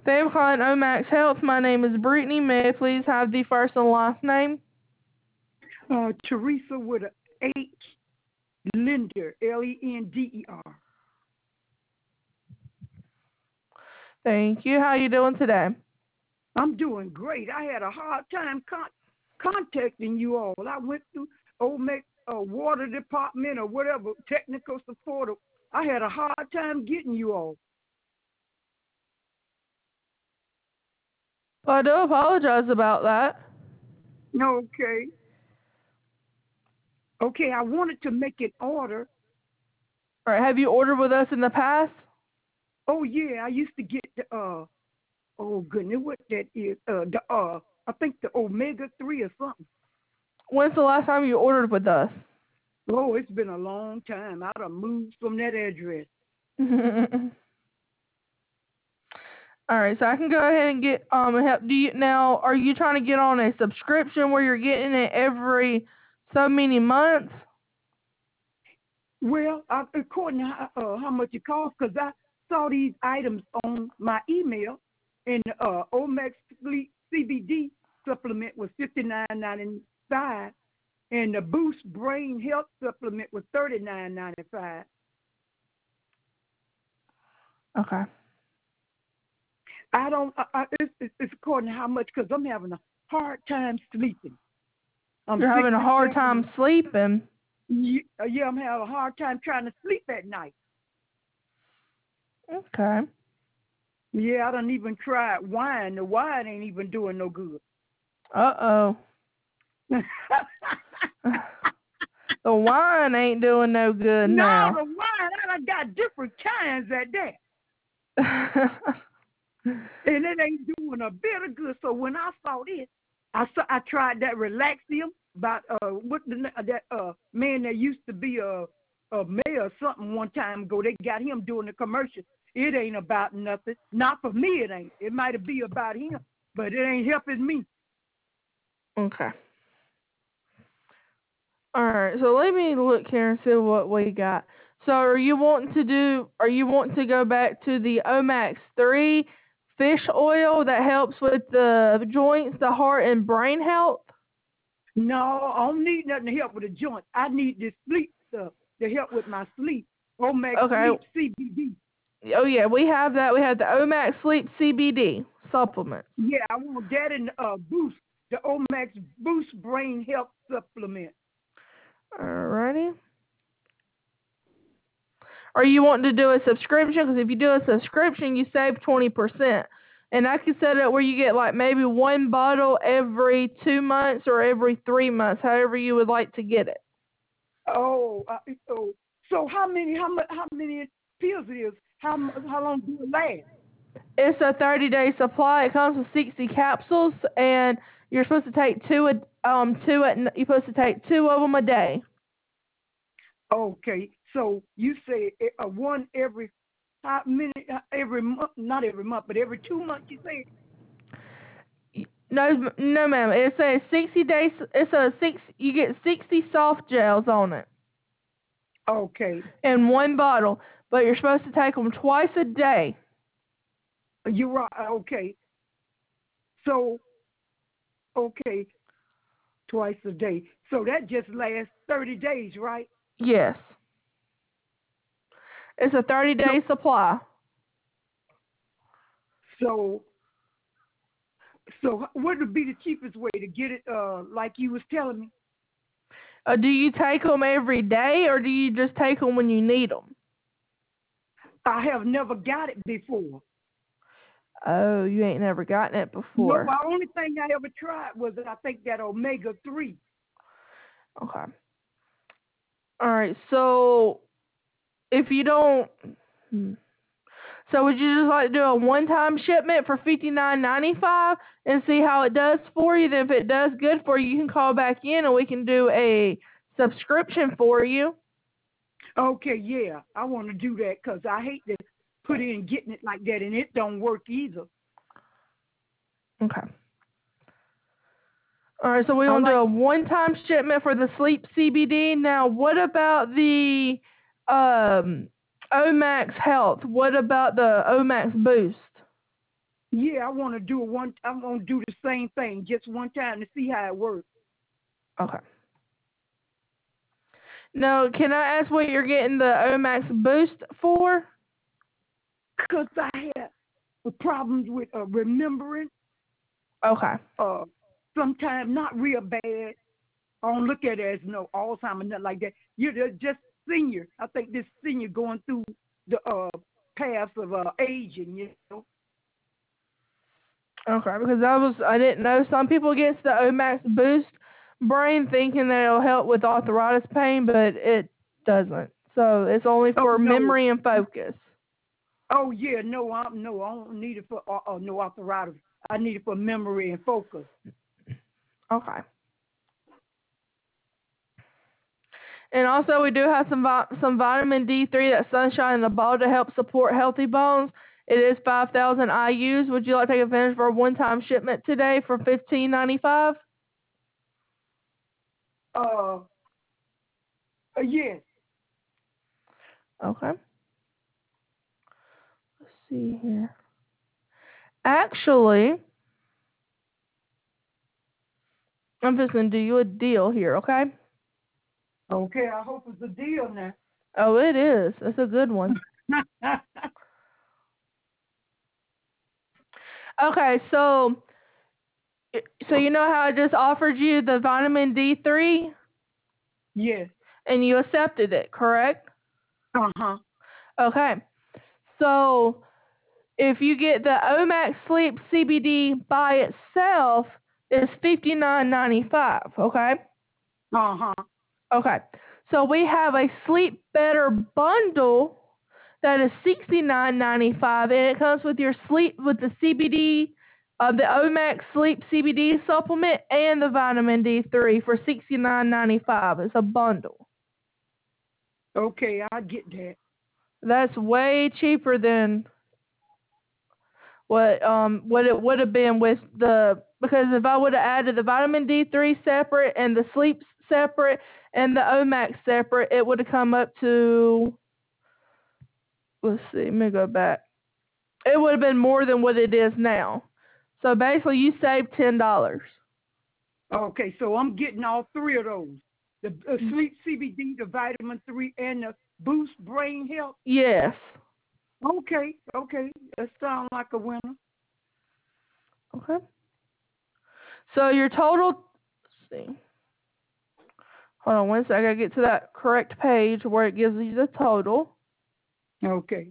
Thank you for calling Omax Health. My name is Brittany. May I please have the first and last name? Teresa with a H, Lender, Lender. Thank you. How are you doing today? I'm doing great. I had a hard time contacting you all. I went through Omex water department or whatever, technical support. I had a hard time getting you all. Well, I do apologize about that. Okay. Okay, I wanted to make an order. All right, have you ordered with us in the past? Oh yeah, I used to get the oh goodness, what that is? I think the Omega 3 or something. When's the last time you ordered with us? Oh, it's been a long time. I done moved from that address. All right, so I can go ahead and get help. Now? Are you trying to get on a subscription where you're getting it every so many months? Well, according to how much it costs, because I saw these items on my email, and Omex Sleep CBD supplement was $59.95, and the Boost Brain Health supplement was $39.95. Okay. I don't. It's according to how much, because I'm having a hard time sleeping. You're having a hard time sleeping. Yeah, I'm having a hard time trying to sleep at night. Okay. Yeah, I done even tried wine. The wine ain't even doing no good. Uh-oh. The wine ain't doing no good now. No, the wine, I done got different kinds at that. And it ain't doing a bit of good. So when I saw this, I tried that Relaxium about that man that used to be a mayor or something one time ago. They got him doing the commercial. It ain't about nothing. Not for me, it ain't. It might be about him, but it ain't helping me. Okay. All right, so let me look here and see what we got. So are you wanting to go back to the Omax 3 fish oil that helps with the joints, the heart, and brain health? No, I don't need nothing to help with the joints. I need this sleep stuff to help with my sleep. Omax Sleep CBD. Oh, yeah, we have that. We have the Omax Sleep CBD supplement. Yeah, I want that and Boost, the Omax Boost Brain Health Supplement. Alrighty. Are you wanting to do a subscription? Because if you do a subscription, you save 20%. And I can set it where you get like maybe one bottle every 2 months or every 3 months, however you would like to get it. Oh, so how many pills it is? How long do it last? It's a 30-day supply. It comes with 60 capsules, and you're supposed to take you're supposed to take 2 of them a day. Okay, so you say one every every month, not every month, but every 2 months. You say? No, ma'am. It's a 60 days. You get 60 soft gels on it. Okay. In one bottle, but you're supposed to take them twice a day. You're right. Okay. So, okay, twice a day. So that just lasts 30 days, right? Yes. It's a 30-day supply. So what would be the cheapest way to get it, like you was telling me? Do you take them every day, or do you just take them when you need them? I have never got it before. Oh, you ain't never gotten it before. No, the only thing I ever tried was, I think, that Omega 3. Okay. All right, so if you don't... So would you just like to do a one-time shipment for $59.95 and see how it does for you? Then if it does good for you, you can call back in and we can do a subscription for you. Okay, yeah, I want to do that because I hate to put in getting it like that and it don't work either. Okay. All right, so we want to do a one-time shipment for the Sleep CBD. Now, what about the Omax Health? What about the Omax Boost? Yeah, I want to do one. I want to do the same thing just one time to see how it works. Okay. Now, can I ask what you're getting the Omax Boost for? Because I had problems with remembering. Okay. Sometimes not real bad. I don't look at it as no Alzheimer's, nothing like that. You're just senior. I think this senior going through the paths of aging, you know. Okay, because I didn't know some people get the Omax Boost brain thinking that it'll help with arthritis pain, but it doesn't. So it's only Oh for no. memory and focus. Oh yeah, no, I don't need it for no arthritis. I need it for memory and focus. Okay. And also, we do have some vitamin D3, that sunshine in the bottle, to help support healthy bones. It is 5,000 IUs. Would you like to take advantage for a one-time shipment today for $15.95? Yes. Okay. Let's see here. Actually, I'm just going to do you a deal here, okay? Okay, I hope it's a deal now. Oh, it is. It's a good one. Okay, so you know how I just offered you the vitamin D3 Yes. and you accepted it, correct? Uh-huh. Okay. So if you get the Omax Sleep CBD by itself, it's $59.95, okay? Uh-huh. Okay. So we have a Sleep Better bundle that is $69.95, and it comes with your sleep with the CBD, the Omax Sleep CBD supplement and the vitamin D3 for $69.95. It's a bundle. Okay, I get that. That's way cheaper than what it would have been with because if I would have added the vitamin D3 separate and the sleep separate and the Omax separate, it would have come up to, let's see, let me go back. It would have been more than what it is now. So basically, you saved $10. Okay, so I'm getting all three of those. The sleep CBD, the vitamin 3, and the boost brain health. Yes. Okay, that sounds like a winner. Okay. So your total, let's see. Hold on one second. I gotta get to that correct page where it gives you the total. Okay.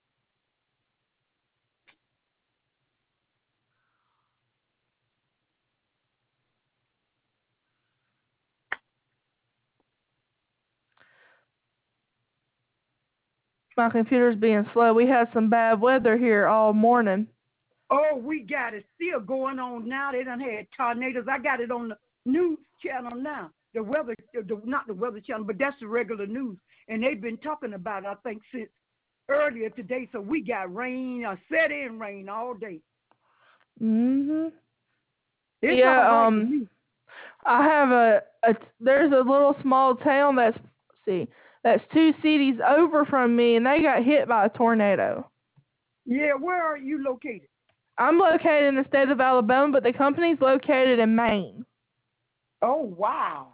My computer's being slow. We had some bad weather here all morning. Oh, we got it still going on now. They done had tornadoes. I got it on the news channel now. The weather, not the weather channel, but that's the regular news. And they've been talking about it, I think, since earlier today. So we got rain, set-in rain all day. Mhm. It's Yeah. all right with me. I have there's a little small town that's 2 cities over from me, and they got hit by a tornado. Yeah, where are you located? I'm located in the state of Alabama, but the company's located in Maine. Oh, wow.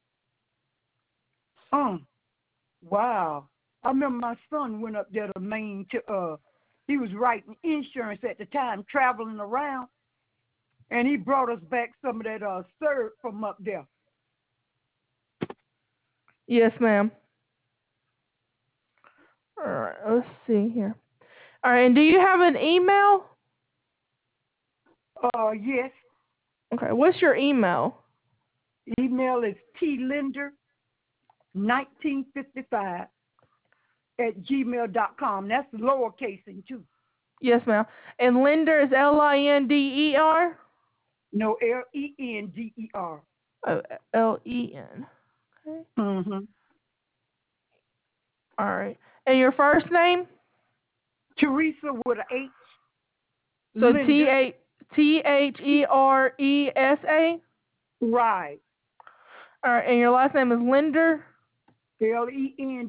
Wow. I remember my son went up there to Maine he was writing insurance at the time, traveling around, and he brought us back some of that syrup from up there. Yes, ma'am. All right, let's see here. All right, and do you have an email? Yes. Okay, what's your email? Email is tlinder1955 at gmail.com. That's lowercase too. Yes, ma'am. And Linder is Linder? No, Lender. Oh, Len. Okay. Mm-hmm. All right. And your first name? Teresa with an H. So Linder. Theresa. Right. All right. And your last name is Linder.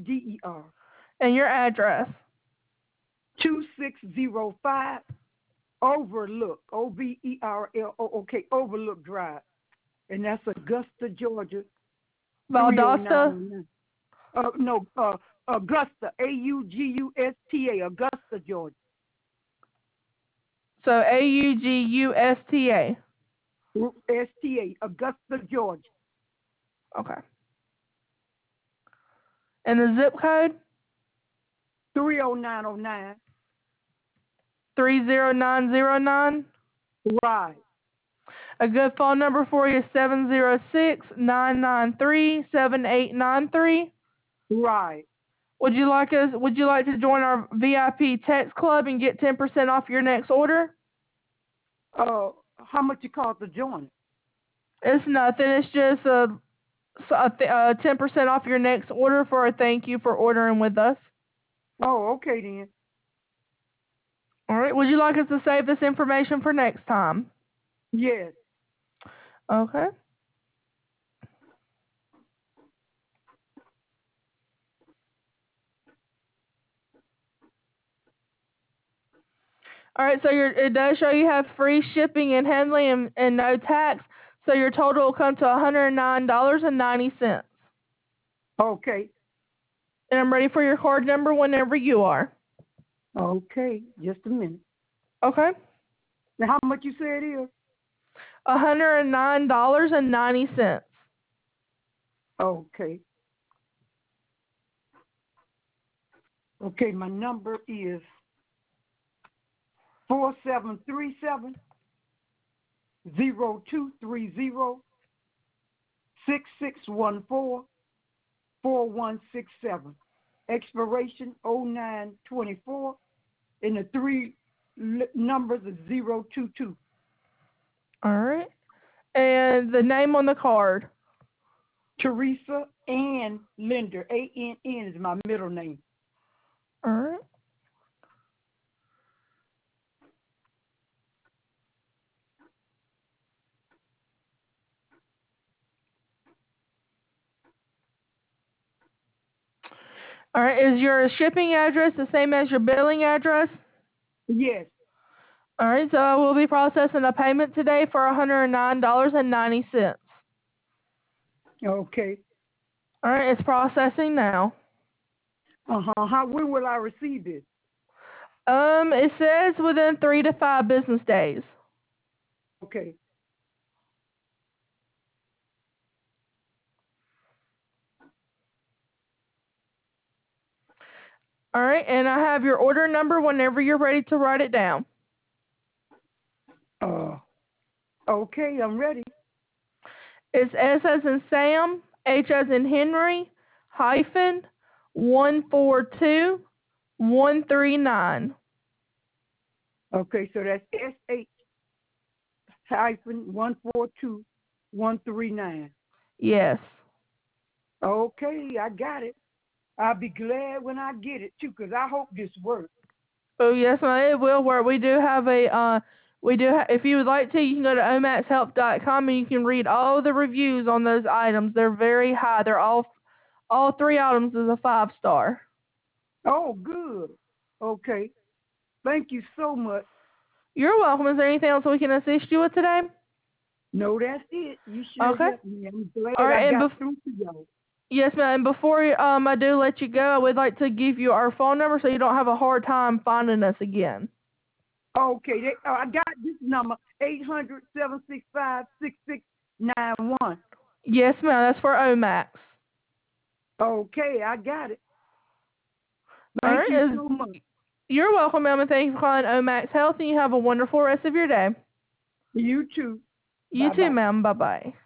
Lender. And your address? 2605 Overlook, Overlook, Overlook Drive, and that's Augusta, Georgia, Valdosta? 30909. No, Augusta, Augusta, Augusta, Georgia. So Augusta. STA, Augusta, Georgia. Okay. And the zip code? 30909. 30909? Right. A good phone number for you is 706-993-7893. Right. Would you like to join our VIP text club and get 10% off your next order? How much it cost to join? It's nothing. It's just a 10% off your next order for a thank you for ordering with us. Oh, okay then. All right. Would you like us to save this information for next time? Yes. Okay. All right. So it does show you have free shipping and handling and no tax. So your total will come to $109.90. Okay. And I'm ready for your card number whenever you are. Okay. Just a minute. Okay. Now, how much you say it is? $109.90. Okay. Okay, my number is 4737 0230 6614 4167. Expiration 0924, and the three numbers is 022. All right. And the name on the card? Teresa Ann Linder. ANN is my middle name. All right. All right. Is your shipping address the same as your billing address? Yes. All right. So I will be processing a payment today for $109.90. Okay. All right. It's processing now. When will I receive this? It says within 3 to 5 business days. Okay. All right. And I have your order number whenever you're ready to write it down. Okay, I'm ready. It's S as in Sam, H as in Henry, hyphen, 142139. Okay, so that's SH hyphen 142139. Yes. Okay, I got it. I'll be glad when I get it too, because I hope this works. Oh yes, ma'am, it will work. We do have if you would like to, you can go to omaxhealth.com and you can read all the reviews on those items. They're very high. They're all 3 items is a 5-star. Oh, good. Okay. Thank you so much. You're welcome. Is there anything else we can assist you with today? No, that's it. You sure Okay. helped me. I'm glad All right, I got through to y'all. Yes, ma'am. And before I do let you go, I would like to give you our phone number so you don't have a hard time finding us again. Okay, I got this number, 800-765-6691. Yes, ma'am. That's for Omax. Okay, I got it. All Thank right. you so much. You're welcome, ma'am, and thank you for calling Omax Health, and you have a wonderful rest of your day. You too. You Bye-bye. too, ma'am. Bye-bye.